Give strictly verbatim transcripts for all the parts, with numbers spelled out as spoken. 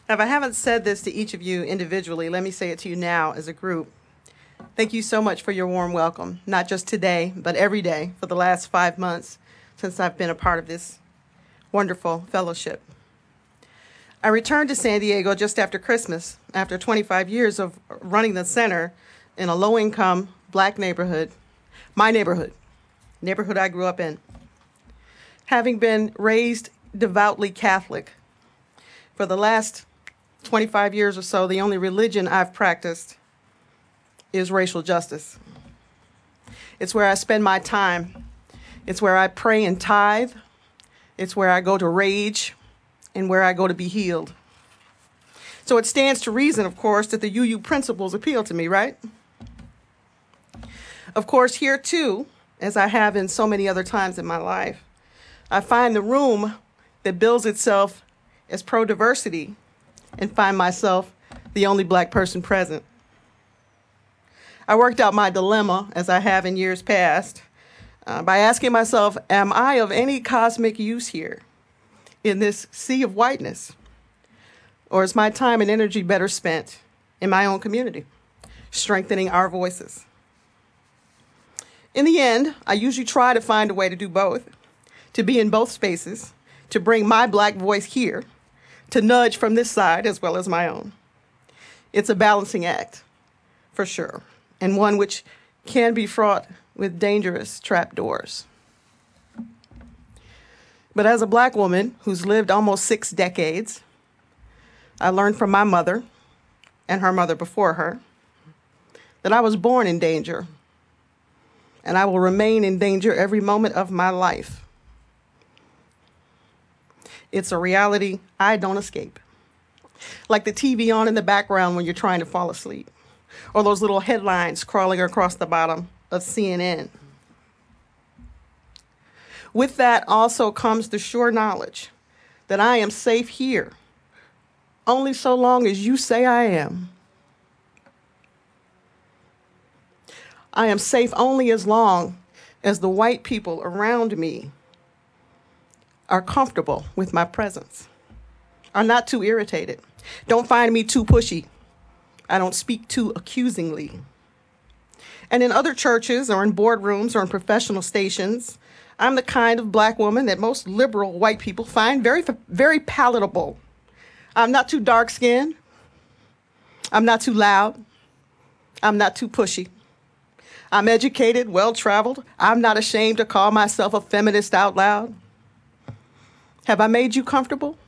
If I haven't said this to each of you individually, let me say it to you now as a group. Thank you so much for your warm welcome, not just today, but every day for the last five months since I've been a part of this wonderful fellowship. I returned to San Diego just after Christmas, after twenty-five years of running the center in a low-income black neighborhood, my neighborhood, neighborhood I grew up in. Having been raised devoutly Catholic, for the last twenty-five years or so, the only religion I've practiced is racial justice. It's where I spend my time. It's where I pray and tithe. It's where I go to rage and where I go to be healed. So it stands to reason, of course, that the U U principles appeal to me, right? Of course, here too, as I have in so many other times in my life, I find the room that bills itself as pro-diversity and find myself the only black person present. I worked out my dilemma, as I have in years past, uh, by asking myself, am I of any cosmic use here in this sea of whiteness? Or is my time and energy better spent in my own community, strengthening our voices? In the end, I usually try to find a way to do both, to be in both spaces, to bring my black voice here, to nudge from this side as well as my own. It's a balancing act, for sure, and one which can be fraught with dangerous trapdoors. But as a black woman who's lived almost six decades, I learned from my mother and her mother before her that I was born in danger, and I will remain in danger every moment of my life. It's a reality I don't escape. Like the T V on in the background when you're trying to fall asleep, or those little headlines crawling across the bottom of C N N. With that also comes the sure knowledge that I am safe here, only so long as you say I am. I am safe only as long as the white people around me are comfortable with my presence, are not too irritated, don't find me too pushy, I don't speak too accusingly. And in other churches or in boardrooms or in professional stations, I'm the kind of black woman that most liberal white people find very, very palatable. I'm not too dark-skinned, I'm not too loud, I'm not too pushy. I'm educated, well-traveled, I'm not ashamed to call myself a feminist out loud. Have I made you comfortable?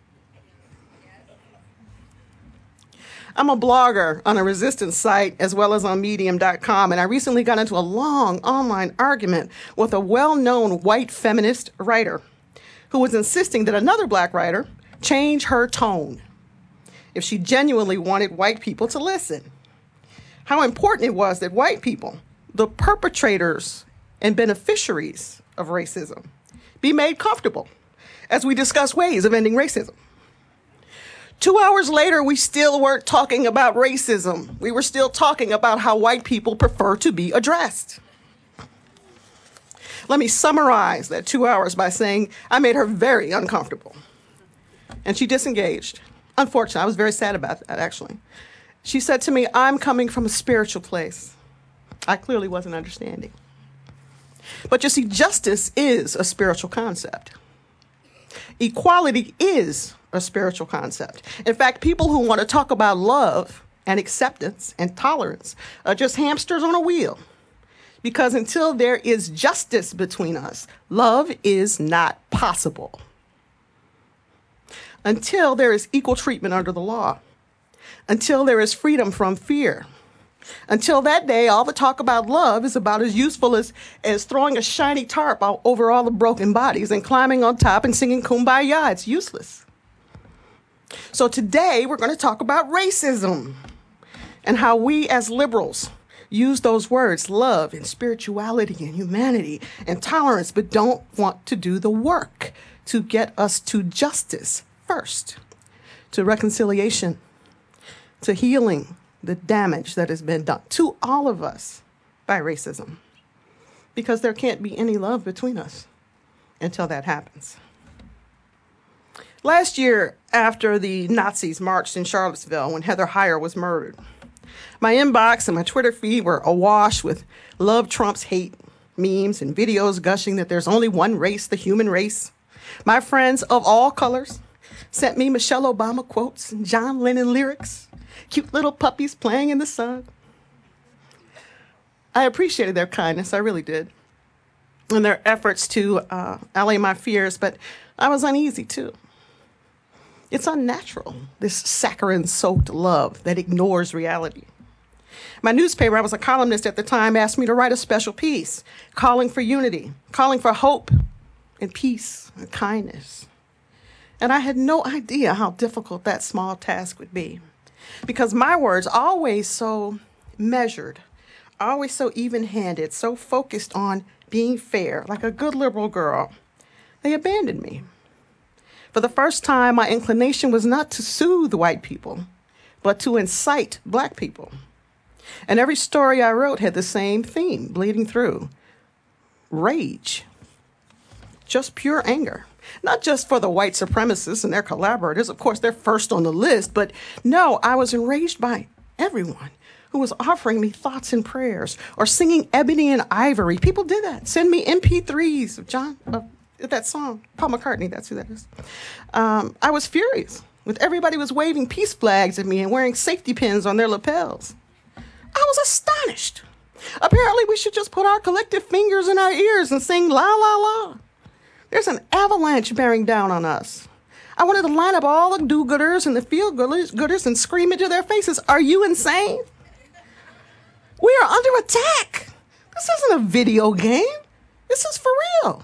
I'm a blogger on a resistance site as well as on medium dot com, and I recently got into a long online argument with a well-known white feminist writer who was insisting that another black writer change her tone if she genuinely wanted white people to listen. How important it was that white people, the perpetrators and beneficiaries of racism, be made comfortable as we discuss ways of ending racism. Two hours later, we still weren't talking about racism. We were still talking about how white people prefer to be addressed. Let me summarize that two hours by saying I made her very uncomfortable. And she disengaged. Unfortunately, I was very sad about that, actually. She said to me, I'm coming from a spiritual place. I clearly wasn't understanding. But you see, justice is a spiritual concept. Equality is a spiritual concept. In fact, people who want to talk about love and acceptance and tolerance are just hamsters on a wheel. Because until there is justice between us, love is not possible. Until there is equal treatment under the law. Until there is freedom from fear. Until that day, all the talk about love is about as useful as, as throwing a shiny tarp out over all the broken bodies and climbing on top and singing Kumbaya. It's useless. So today, we're going to talk about racism and how we as liberals use those words, love and spirituality and humanity and tolerance, but don't want to do the work to get us to justice first, to reconciliation, to healing the damage that has been done to all of us by racism, because there can't be any love between us until that happens. Last year, after the Nazis marched in Charlottesville when Heather Heyer was murdered, my inbox and my Twitter feed were awash with love trumps hate memes and videos gushing that there's only one race, the human race. My friends of all colors sent me Michelle Obama quotes and John Lennon lyrics, cute little puppies playing in the sun. I appreciated their kindness, I really did, and their efforts to uh, allay my fears, but I was uneasy too. It's unnatural, this saccharine-soaked love that ignores reality. My newspaper, I was a columnist at the time, asked me to write a special piece, calling for unity, calling for hope and peace and kindness. And I had no idea how difficult that small task would be, because my words, always so measured, always so even-handed, so focused on being fair, like a good liberal girl, they abandoned me. For the first time, my inclination was not to soothe white people, but to incite black people. And every story I wrote had the same theme bleeding through: rage, just pure anger. Not just for the white supremacists and their collaborators. Of course, they're first on the list. But no, I was enraged by everyone who was offering me thoughts and prayers or singing Ebony and Ivory. People did that. Send me M P threes of John, of that song. Paul McCartney, that's who that is. Um, I was furious when everybody was waving peace flags at me and wearing safety pins on their lapels. I was astonished. Apparently, we should just put our collective fingers in our ears and sing la, la, la. There's an avalanche bearing down on us. I wanted to line up all the do-gooders and the feel-gooders and scream into their faces, "Are you insane? We are under attack. This isn't a video game. This is for real."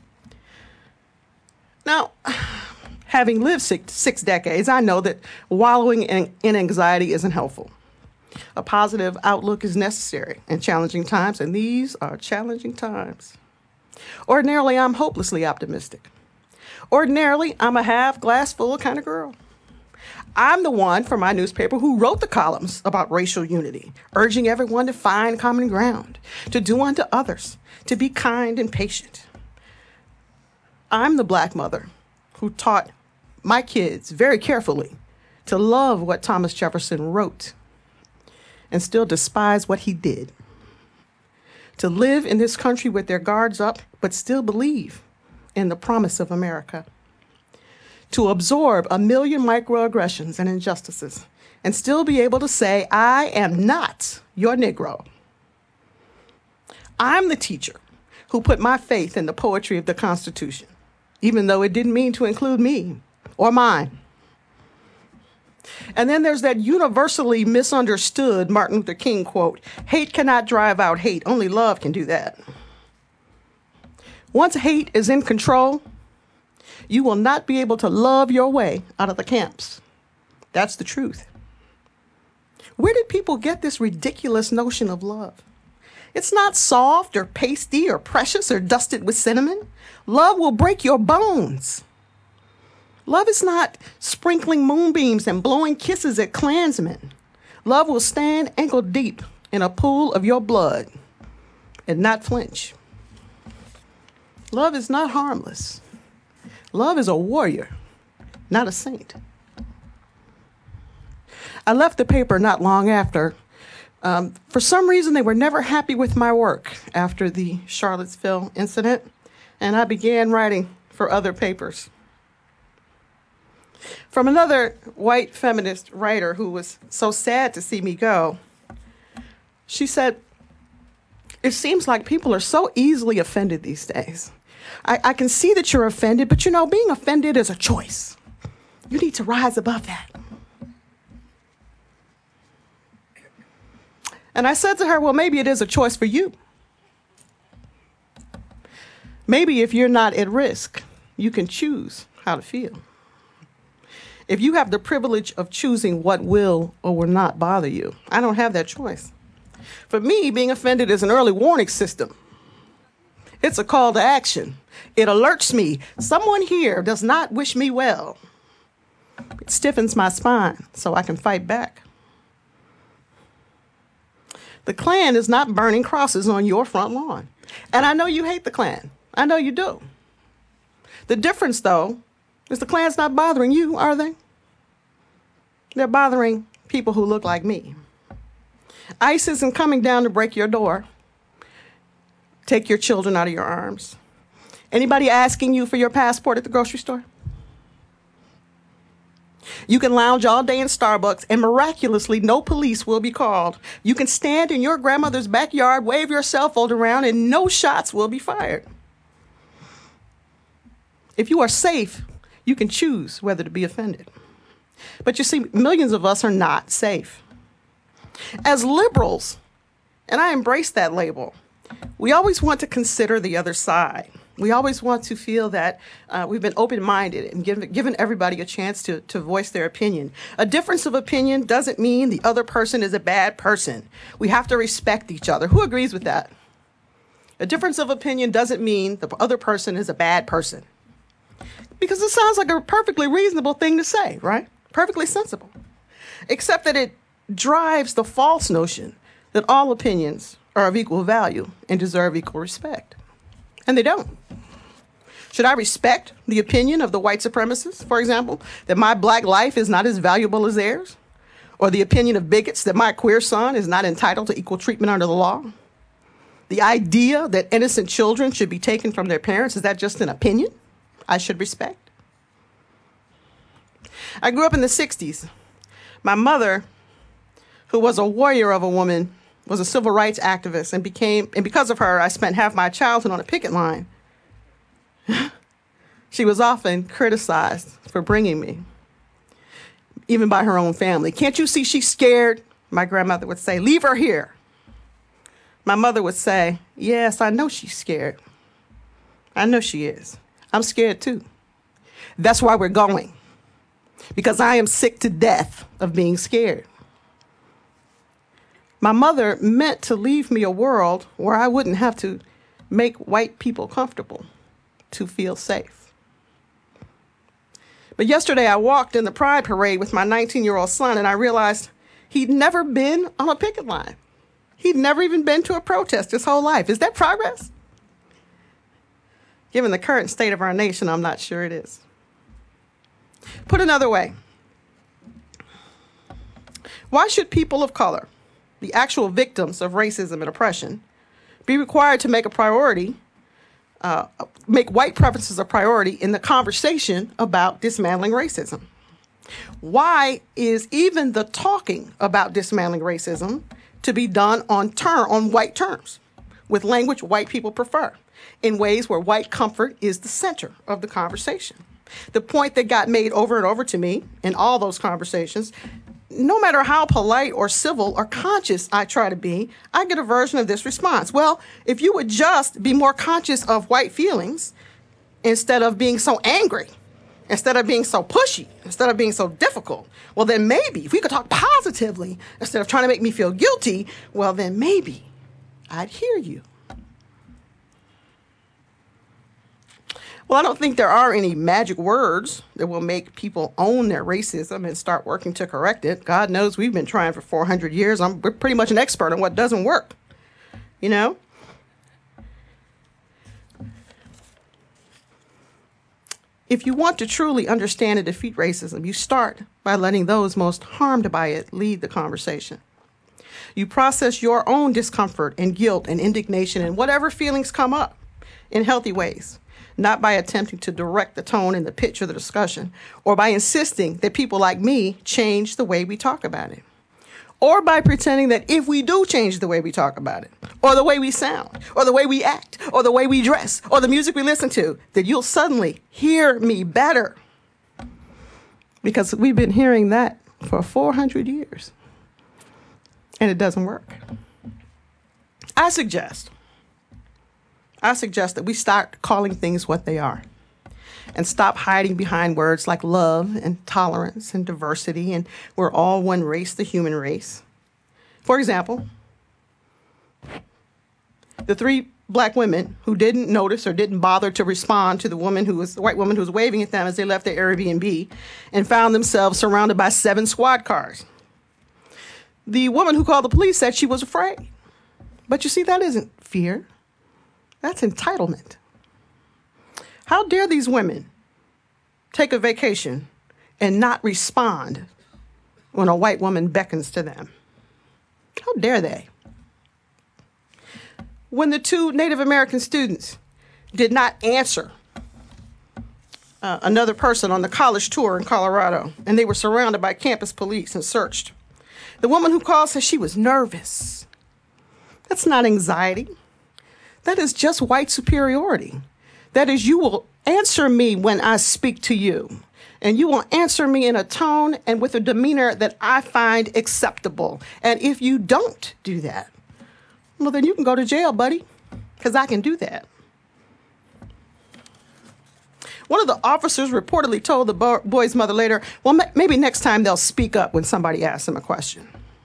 Now, having lived six, six decades, I know that wallowing in, in anxiety isn't helpful. A positive outlook is necessary in challenging times, and these are challenging times. Ordinarily, I'm hopelessly optimistic. Ordinarily, I'm a half glass full kind of girl. I'm the one for my newspaper who wrote the columns about racial unity, urging everyone to find common ground, to do unto others, to be kind and patient. I'm the black mother who taught my kids very carefully to love what Thomas Jefferson wrote and still despise what he did. To live in this country with their guards up, but still believe in the promise of America. To absorb a million microaggressions and injustices and still be able to say, I am not your Negro. I'm the teacher who put my faith in the poetry of the Constitution, even though it didn't mean to include me or mine. And then there's that universally misunderstood Martin Luther King quote, "Hate cannot drive out hate, only love can do that." Once hate is in control, you will not be able to love your way out of the camps. That's the truth. Where did people get this ridiculous notion of love? It's not soft or pasty or precious or dusted with cinnamon. Love will break your bones. Love is not sprinkling moonbeams and blowing kisses at Klansmen. Love will stand ankle deep in a pool of your blood and not flinch. Love is not harmless. Love is a warrior, not a saint. I left the paper not long after. Um, for some reason, they were never happy with my work after the Charlottesville incident, and I began writing for other papers. From another white feminist writer who was so sad to see me go, she said, "It seems like people are so easily offended these days. I, I can see that you're offended, but you know, being offended is a choice. You need to rise above that." And I said to her, well, maybe it is a choice for you. Maybe if you're not at risk, you can choose how to feel. If you have the privilege of choosing what will or will not bother you, I don't have that choice. For me, being offended is an early warning system. It's a call to action. It alerts me, someone here does not wish me well. It stiffens my spine so I can fight back. The Klan is not burning crosses on your front lawn. And I know you hate the Klan. I know you do. The difference, though, Is the Klans not bothering you, are they? They're bothering people who look like me. ICE isn't coming down to break your door. Take your children out of your arms. Anybody asking you for your passport at the grocery store? You can lounge all day in Starbucks and miraculously no police will be called. You can stand in your grandmother's backyard, wave your cell phone around, and no shots will be fired. If you are safe, you can choose whether to be offended. But you see, millions of us are not safe. As liberals, and I embrace that label, we always want to consider the other side. We always want to feel that uh, we've been open-minded and given, given everybody a chance to, to voice their opinion. A difference of opinion doesn't mean the other person is a bad person. We have to respect each other. Who agrees with that? A difference of opinion doesn't mean the other person is a bad person. Because it sounds like a perfectly reasonable thing to say, right? Perfectly sensible. Except that it drives the false notion that all opinions are of equal value and deserve equal respect. And they don't. Should I respect the opinion of the white supremacists, for example, that my black life is not as valuable as theirs? Or the opinion of bigots that my queer son is not entitled to equal treatment under the law? The idea that innocent children should be taken from their parents, is that just an opinion I should respect? I grew up in the sixties. My mother, who was a warrior of a woman, was a civil rights activist and became, and because of her, I spent half my childhood on a picket line. She was often criticized for bringing me, even by her own family. Can't you see she's scared? My grandmother would say, leave her here. My mother would say, yes, I know she's scared. I know she is. I'm scared too. That's why we're going. Because I am sick to death of being scared. My mother meant to leave me a world where I wouldn't have to make white people comfortable to feel safe. But yesterday I walked in the Pride Parade with my nineteen-year-old son, and I realized he'd never been on a picket line. He'd never even been to a protest his whole life. Is that progress? Given the current state of our nation, I'm not sure it is. Put another way, why should people of color, the actual victims of racism and oppression, be required to make a priority, uh, make white preferences a priority in the conversation about dismantling racism? Why is even the talking about dismantling racism to be done on term, on white terms, with language white people prefer, in ways where white comfort is the center of the conversation? The point that got made over and over to me in all those conversations, no matter how polite or civil or conscious I try to be, I get a version of this response. Well, if you would just be more conscious of white feelings instead of being so angry, instead of being so pushy, instead of being so difficult, well, then maybe if we could talk positively instead of trying to make me feel guilty, well, then maybe I'd hear you. Well, I don't think there are any magic words that will make people own their racism and start working to correct it. God knows we've been trying for four hundred years. I'm we're pretty much an expert on what doesn't work, you know? If you want to truly understand and defeat racism, you start by letting those most harmed by it lead the conversation. You process your own discomfort and guilt and indignation and whatever feelings come up in healthy ways, not by attempting to direct the tone and the pitch of the discussion, or by insisting that people like me change the way we talk about it, or by pretending that if we do change the way we talk about it, or the way we sound, or the way we act, or the way we dress, or the music we listen to, that you'll suddenly hear me better. Because we've been hearing that for four hundred years, and it doesn't work. I suggest I suggest that we start calling things what they are and stop hiding behind words like love and tolerance and diversity and we're all one race, the human race. For example, the three black women who didn't notice or didn't bother to respond to the woman who was the white woman who was waving at them as they left their Airbnb and found themselves surrounded by seven squad cars. The woman who called the police said she was afraid. But you see, that isn't fear. That's entitlement. How dare these women take a vacation, and not respond when a white woman beckons to them? How dare they? When the two Native American students did not answer uh, another person on the college tour in Colorado, and they were surrounded by campus police and searched, the woman who called said she was nervous. That's not anxiety. That is just white superiority. That is, you will answer me when I speak to you. And you will answer me in a tone and with a demeanor that I find acceptable. And if you don't do that, well, then you can go to jail, buddy, because I can do that. One of the officers reportedly told the bo- boy's mother later, well, ma- maybe next time they'll speak up when somebody asks them a question.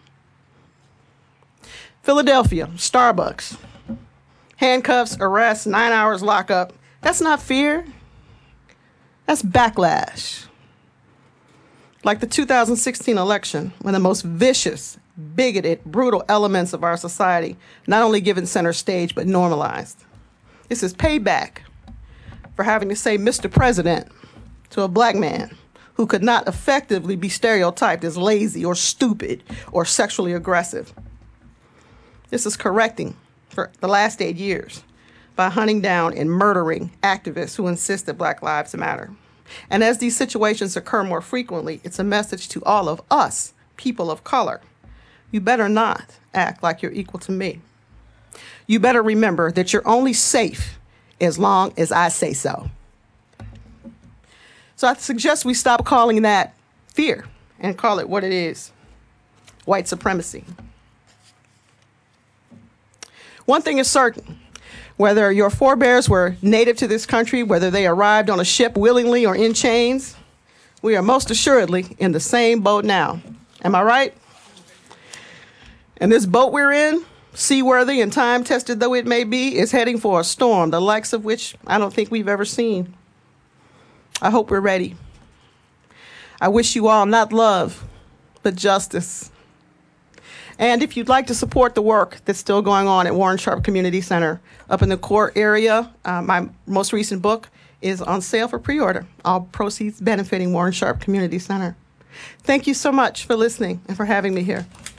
Philadelphia, Starbucks. Handcuffs, arrest, nine hours lockup. That's not fear. That's backlash. Like the two thousand sixteen election, when the most vicious, bigoted, brutal elements of our society not only given center stage, but normalized. This is payback for having to say Mister President to a black man who could not effectively be stereotyped as lazy or stupid or sexually aggressive. This is correcting for the last eight years by hunting down and murdering activists who insist that Black Lives Matter. And as these situations occur more frequently, it's a message to all of us, people of color. You better not act like you're equal to me. You better remember that you're only safe as long as I say so. So I suggest we stop calling that fear and call it what it is: white supremacy. One thing is certain. Whether your forebears were native to this country, whether they arrived on a ship willingly or in chains, we are most assuredly in the same boat now. Am I right? And this boat we're in, seaworthy and time-tested though it may be, is heading for a storm, the likes of which I don't think we've ever seen. I hope we're ready. I wish you all not love, but justice. And if you'd like to support the work that's still going on at Warren Sharp Community Center up in the core area, uh, my most recent book is on sale for pre-order, all proceeds benefiting Warren Sharp Community Center. Thank you so much for listening and for having me here.